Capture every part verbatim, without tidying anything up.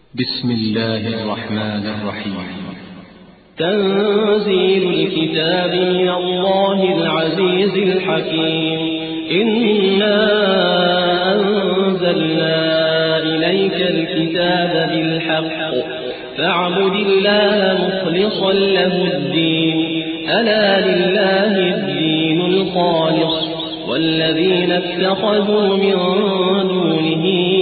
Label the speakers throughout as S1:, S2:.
S1: بسم الله الرحمن الرحيم.
S2: تنزيل الكتاب من الله العزيز الحكيم. إنا أنزلنا إليك الكتاب بالحق فاعبد الله مخلصا له الدين. ألا لله الدين الخالص والذين اتخذوا من دونه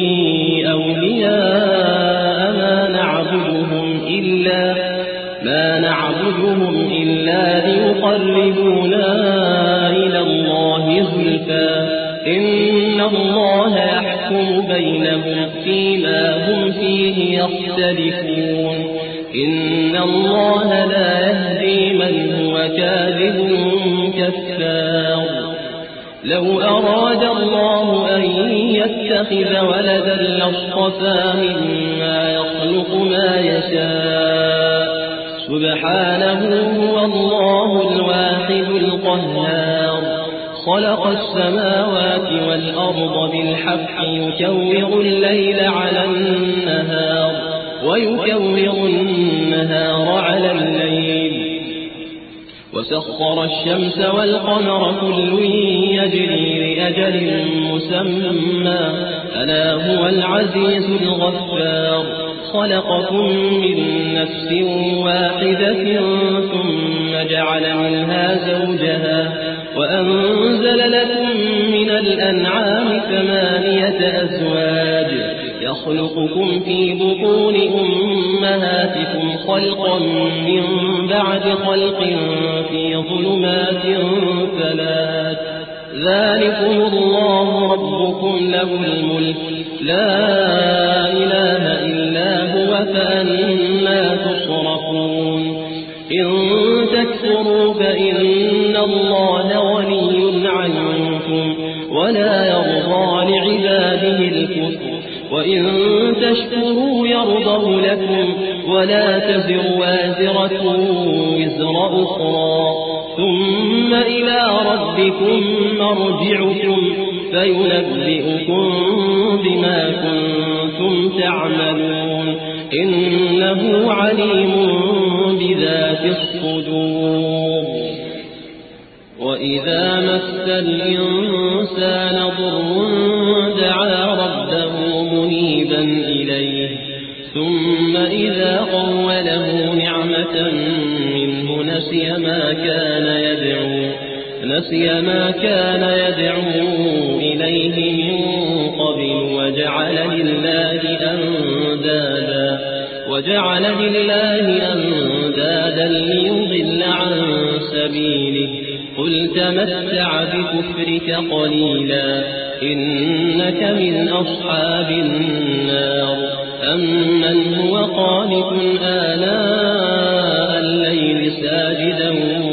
S2: أولياء ما نعبدهم إلا ما نعبدهم إلا ليقربونا إلى الله زلفى إن الله يحكم بينهم فيما هم فيه يختلفون. إن الله لا يهدي من هو كاذب كفار. لو أراد الله أن يتخذ ولدا لاصطفى مما يخلق ما يشاء سبحانه هو الله الواحد القهار. خلق السماوات والأرض بالحق يكور الليل على النهار ويكور النهار على الليل وسخر الشمس والقمر كل يجري لأجل مسمى ألا هو العزيز الغفار. خلقكم من نفس واحدة ثم جعل منها زوجها وأنزل لكم من الأنعام ثمانية أزواج يخلقكم في بطون أمهاتكم خلقا من بعد خلق في ظلمات ثلاث. ذلكم الله ربكم له الملك لا إله إلا هو فأنا تصرفون. إن تكفروا فإن الله غني عنكم ولا يرضى لعباده الكفر وإن تشكروا يرضه لكم ولا تزر وازرة وزر أخرى ثم إلى ربكم مرجعكم فينبئكم بما كنتم تعملون. إنه عليم بذات الصدور. وإذا مس الإنسان ضر دعا ربه منيبا إليه ثم إذا خوله نعمة منه نسي ما كان يدعو نسي ما كان يدعو إليه من قبل وجعل لله أندادا وجعل لله أندادا ليضل عن سبيله. قل تمتع بكفرك قليلا إنك من أصحاب النار. أمن هو قانت آناء الليل ساجدا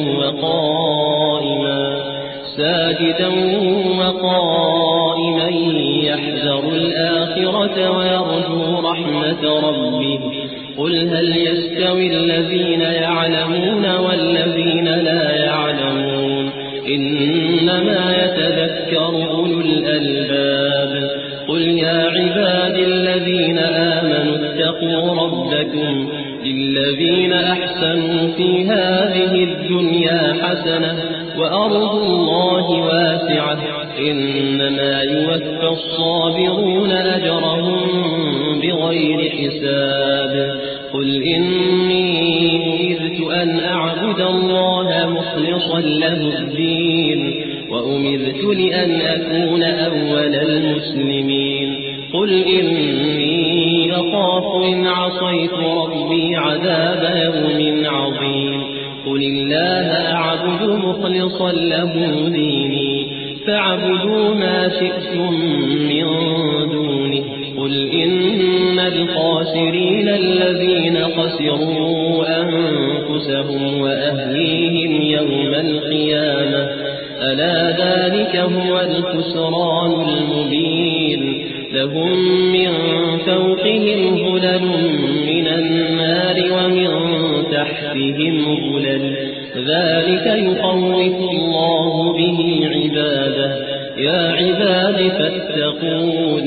S2: وقائما ساجدا وقائما يحذر الآخرة ويرجو رحمة ربه. قل هل يستوي الذين يعلمون والذين لا يعلمون إنما يتذكر أولو الألباب. قل يا عباد الذين آمنوا اتقوا ربكم للذين أحسنوا في هذه الدنيا حسنة وأرض الله واسعة إنما يوفى الصابرون أجرهم بغير حساب. قل إني أمرت أن أعبد الله مخلصا له الدين وأمرت لأن أكون أول المسلمين. قل إني أخاف إن عصيت ربي عذاب يوم عظيم. قل الله أعبد مخلصا له ديني فاعبدوا ما شئتم من دونه. قل إن الخاسرين الذين خسروا أنفسهم وأهليهم يوم القيامة ألا ذلك هو الخسران المبين. لهم من فوقهم ظلل من النار ومن تحتهم ظلل ذلك يخوف الله به عباده. يا عباد فاتقون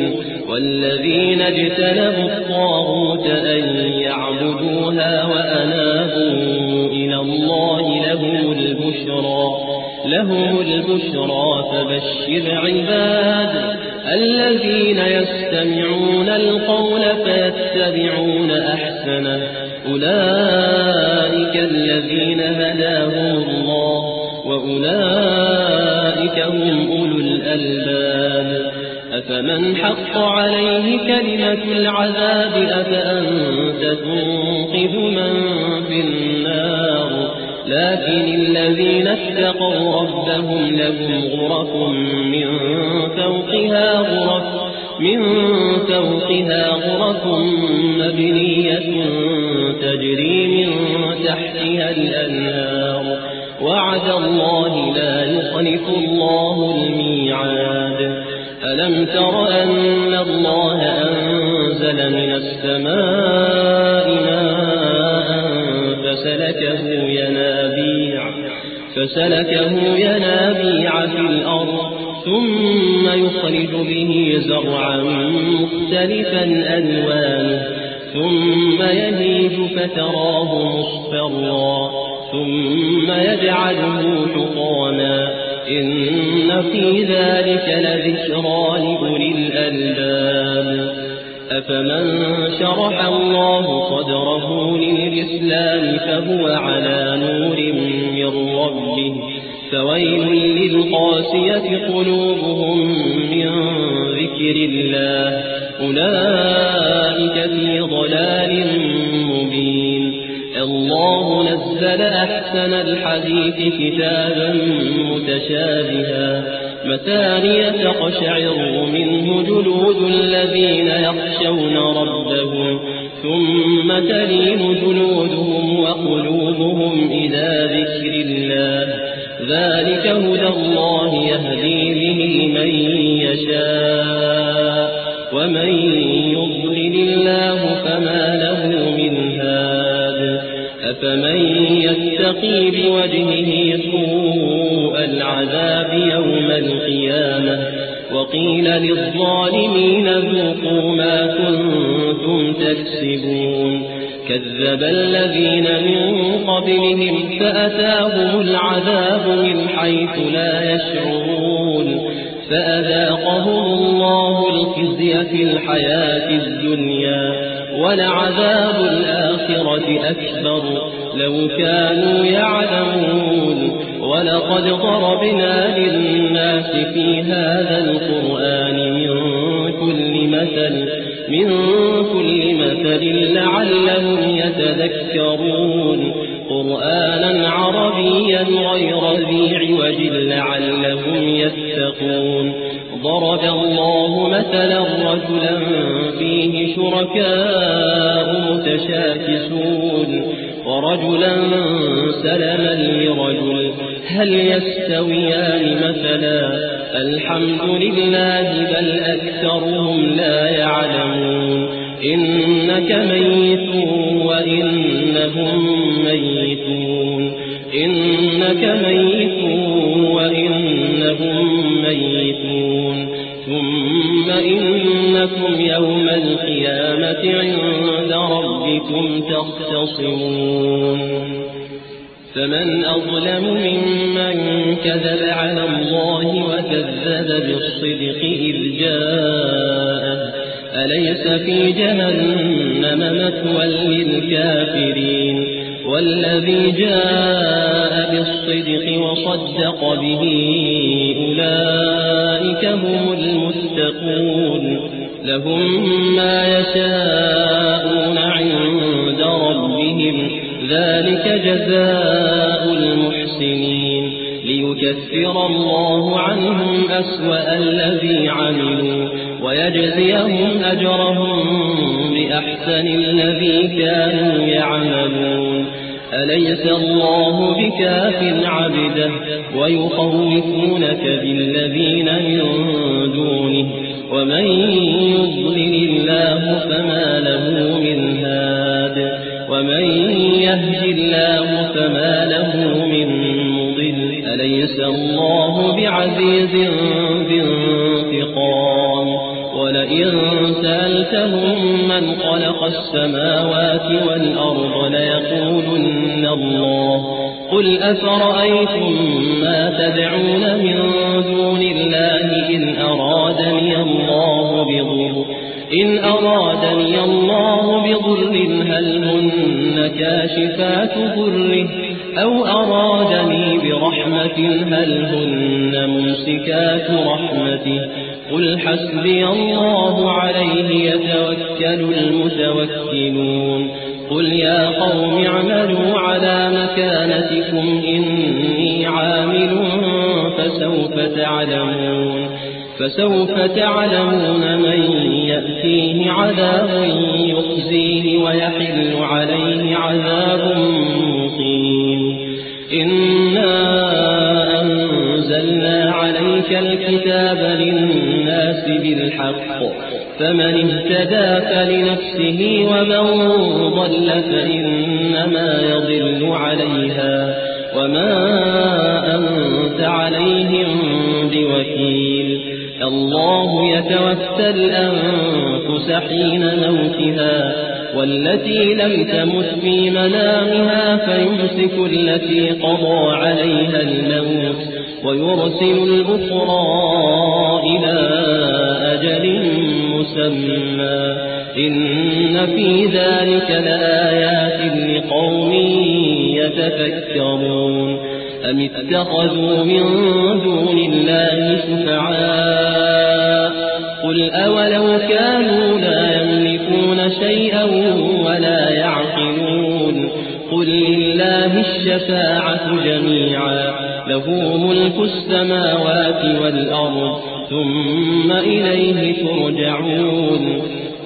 S2: والذين اجتنبوا الطاغوت أن يعبدوها وأنابوا إلى الله لهم البشرى لهم البشرى فبشر عباد الذين يستمعون القول فيتبعون أحسنه أولئك الذين هداهم الله وأولئك هم أولو الألباب أفمن حق عليه كلمة العذاب أفأنت تنقذ من في النار لكن الذين اتقوا ربهم لهم غرف من فوقها غرف من فوقها غرف مبنية تجري من تحتها الأنهار وعد الله لا يخلف الله الميعاد ألم تر أن الله أنزل من السماء ماء فسلكه ينابيع فسلكه ينابيع في الأرض ثم يخرج به زرعا مختلفا ألوانه ثم يهيج فتراه مصفرا ثم يجعله حطاما إن في ذلك لذكرى لأولي الألباب أفمن شرح الله صدره للإسلام فهو على نور من ربه فويل للقاسية قلوبهم من ذكر الله أولئك في ضلال مبين الله نزل أحسن الحديث كتابا متشابها مثانية تقشعر منه جلود الذين يخشون ربهم ثم تلين جلودهم وقلوبهم إلى ذكر الله ذلك هدى الله يهدي به من يشاء ومن يضلل الله فما له من هاد أفمن يتقي بوجهه سوء العذاب يوم القيامة وقيل للظالمين ذوقوا ما كنتم تكسبون كذب الذين من قبلهم فأتاهم العذاب من حيث لا يشعرون فأذاقهم الله الخزي في الحياة الدنيا ولعذاب الآخرة أكبر لو كانوا يعلمون ولقد ضربنا للناس في هذا القرآن من كل مثل من كل مثل لعلهم يتذكرون قرآنا عربيا غير ذي عوج لعلهم يتقون ضرب الله مثلا رجلا فيه شركاء متشاكسون ورجلا سلما لرجل هل يستويان مثلا الحمد لله بل أكثرهم لا يعلمون إنك ميت وإنهم ميتون إنك ميت وإنهم ميتون ثم إنكم يوم القيامة عند ربكم تختصمون فمن أظلم ممن كذب على الله وكذب بالصدق إذ جاءه أليس في جهنم مثوى للكافرين والذي جاء بالصدق وصدق به أولئك هم المتقون لهم ما يشاءون عند ربهم ذلك جزاء المحسنين ليكفر الله عنهم أسوأ الذي عملوا ويجزيهم أجرهم بأحسن الذي كانوا يعملون أليس الله بكاف عبده ويخوفونك بالذين من دونه ومن يضلل الله فما له من هاد ومن يهد الله فما له من مضل أليس الله بعزيز ذي انتقام ولئن سألتهم من خلق السماوات والأرض ليقولن الله قل أفرأيتم ما تدعون من دون الله إن أرادني الله بضر إن أرادني الله بضر هل هن كاشفات ضره أو أرادني برحمة هل هن ممسكات رحمته قل حسبي الله عليه يتوكل المتوكلون قل يا قوم اعملوا على مكانتكم إني عامل فسوف تعلمون فسوف تعلمون من يأتيه عذاب يخزيه ويحل عليه عذاب مقيم إنا أنزلنا عليك الكتاب للناس بالحق فمن اهتدى فلنفسه ومن ضل فإنما يضل عليها وما أنت عليهم بوكيل الله يتوفى الأنفس حين موتها والتي لم تمت في منامها فيمسك التي قضى عليها الموت ويرسل الأخرى إلى أجل مسمى إن في ذلك لآيات لقوم يتفكرون أم اتخذوا من دون الله شفعاء قل أولو كانوا لا يملكون شيئا ولا يعقلون قل لله الشفاعة جميعا له ملك السماوات والأرض ثم إليه ترجعون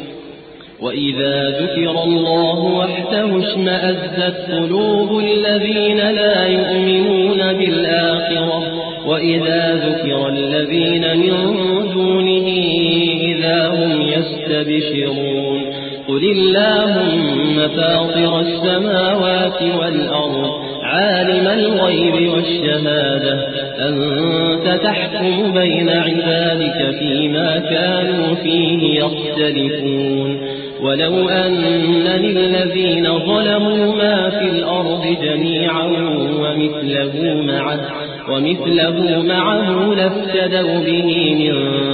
S2: وإذا ذكر الله وحده اشمأزت قلوب الذين لا يؤمنون بالآخرة وإذا ذكر الذين من دونه إذا هم يستبشرون قل اللهم فاطر السماوات والأرض عالم الغيب والشهادة أنت تحكم بين عبادك فيما كانوا فيه يختلفون ولو أن للذين ظلموا ما في الأرض جميعا ومثله معه ومثله معه لافتدوا به من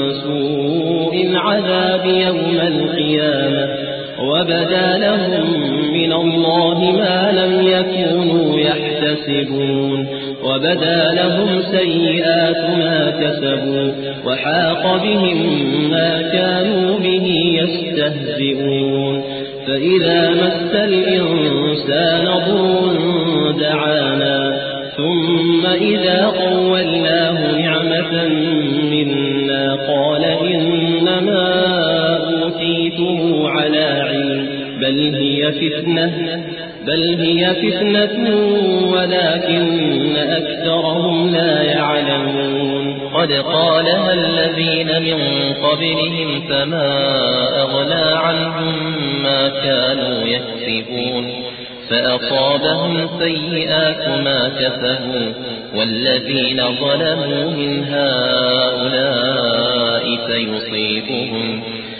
S2: سوء العذاب يوم القيامة وبدا لهم من الله ما لم يكونوا يحتسبون وبدا لهم سيئات ما كسبوا وحاق بهم ما كانوا به يستهزئون فإذا مس الإنسان ضر دعانا ثم إذا خولناه نعمة منا قال إنما أوتيته على علم بل هي فتنة بل هي فتنة ولكن أكثرهم لا يعلمون
S3: قد قالها الذين من قبلهم فما أغنى عنهم ما كانوا يكسبون فأصابهم سيئات ما كسبوا والذين ظلموا من هؤلاء سيصيبهم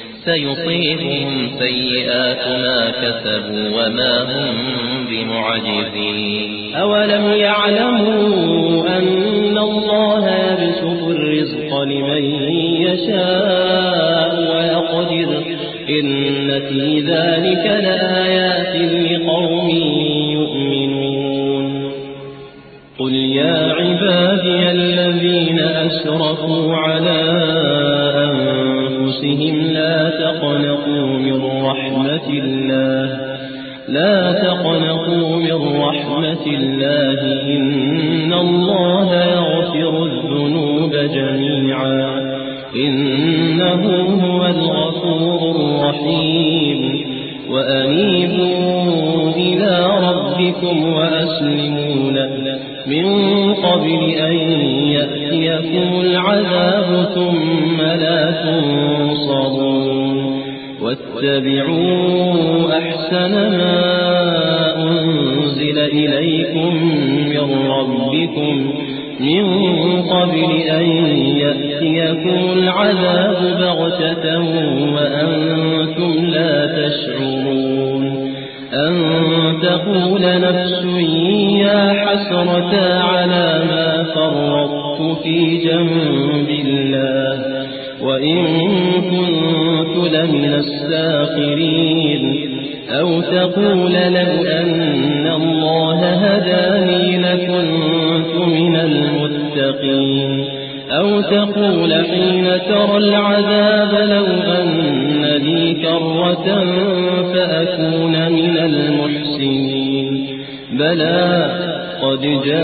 S3: سيصيبهم سيئات ما كسبوا وما هم بمعجزين
S2: أولم يعلموا أن الله يبسط الرزق لمن يشاء ويقدر إن في ذلك لآيات لقوم يؤمنون قل يا عبادي الذين أسرفوا على أنفسهم لا تقنطوا من رحمة الله لا تقنطوا من رحمة الله إن الله يغفر الذنوب جميعا إنه هو الغفور الرحيم وأنيبوا إلى ربكم وأسلموا له من قبل أن يأتيكم العذاب ثم لا تنصرون واتبعوا أحسن ما أنزل إليكم من ربكم من قبل أن يأتيكم العذاب بغتة وأنتم لا تشعرون أن تقول نفس يا حسرة على ما فرطت في جنب الله وإن كنت لمن الساخرين أو تقول لو أن الله هداني لكنت من المتقين أو تقول حين ترى العذاب لو أن لي كرة فأكون من المحسنين بلى قد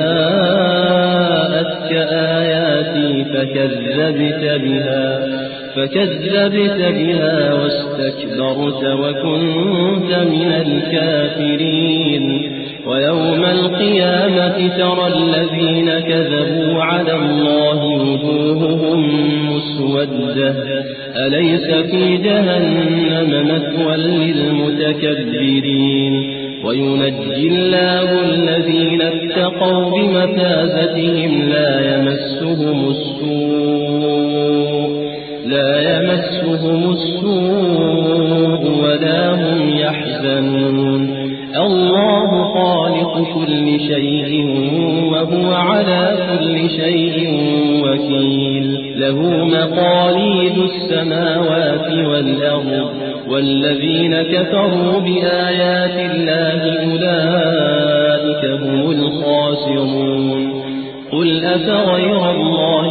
S2: جاءتك آياتي فكذبت بها فكذبت بها واستكبرت وكنت من الكافرين ويوم القيامة ترى الذين كذبوا على الله وجوههم مسودة أليس في جهنم مثوى للمتكبرين وينجي الله الذين اتقوا بمفازتهم لا يمسهم السوء لا يمسهم السوء ولا هم يحزنون الله خالق كل شيء وهو على كل شيء وكيل له مقاليد السماوات والأرض والذين كفروا بآيات الله أولئك هم الخاسرون قل أفغير الله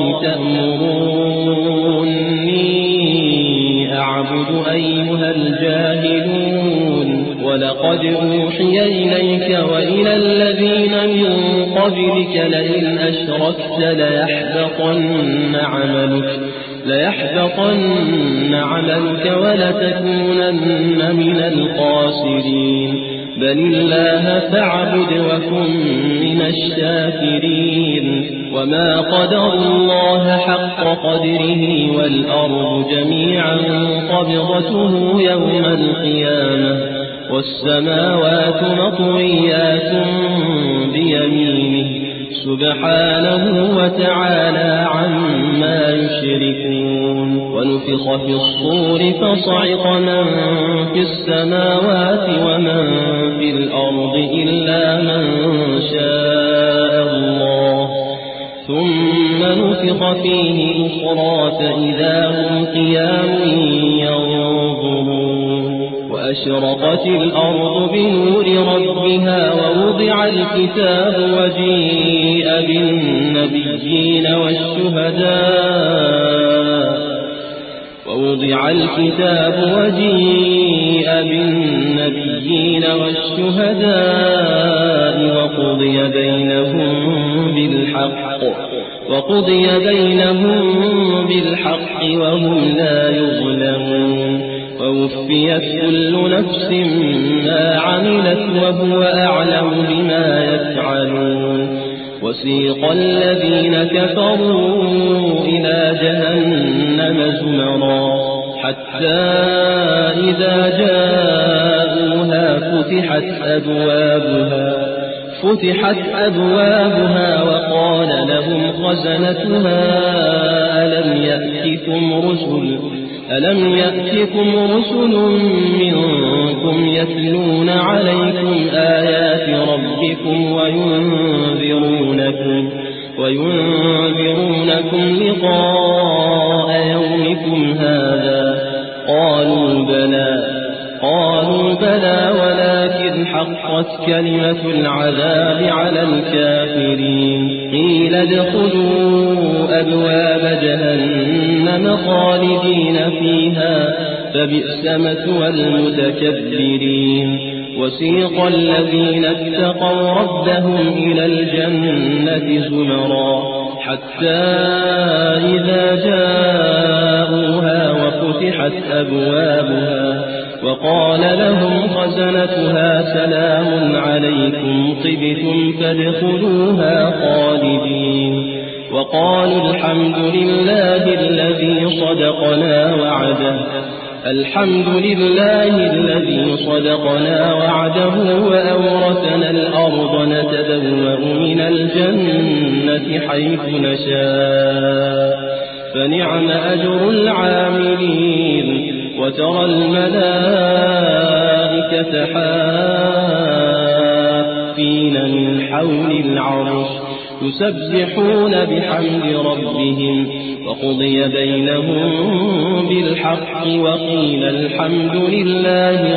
S2: تأمروني أعبد أيها الجاهلون ولقد أوحي إليك وإلى الذين من قبلك لئن أشركت ليحبطن عملك ليحبطن عملك ولتكونن من الخاسرين بل الله فاعبد وكن من الشاكرين وما قدر الله حق قدره والأرض جميعا قبضته يوم القيامة والسماوات مطويات بيمينه سبحانه وتعالى عما يشركون ونفخ في الصور فصعق من في السماوات ومن في الأرض إلا من شاء الله ثم نفخ فيه أخرى فإذا هم قيام ينظرون وأشرقت الأرض بنور ربها ووضع الكتاب وجيء بالنبيين والشهداء ووضع الكتاب وجيء بالنبيين والشهداء وقضي بينهم بالحق وقضي بينهم بالحق وهم لا يظلمون ووفيت كل نفس ما عملت وهو أعلم بما يفعلون وسيق الذين كفروا إلى جهنم زمرا حتى إذا جاءوها فتحت أبوابها فتحت أبوابها وقال لهم خزنتها ألم يأتكم رسل ألم يأتكم رسل منكم يتلون عليكم آيات ربكم وينذرونكم وينذرونكم لقاء يومكم هذا قالوا بلى قالوا بلى ولكن حقت كلمة العذاب على الكافرين قيل ادخلوا أبواب جهنم خالدين فيها فبئس مثوى المتكبرين وسيق الذين اتقوا ربهم إلى الجنة زمرا حتى إذا جاءوها وفتحت أبوابها وقال لهم خزنتها سلام عليكم طبتم فادخلوها خالدين وقالوا الحمد لله الذي صدقنا وعده الحمد لله الذي صدقنا وعده وأورثنا الأرض نتبوأ نتبوأ من الجنة حيث نشاء فنعم أجر العاملين وترى الملائكة حافين من حول العرش يسبحون بحمد ربهم وقضي بينهم بالحق وقيل الحمد لله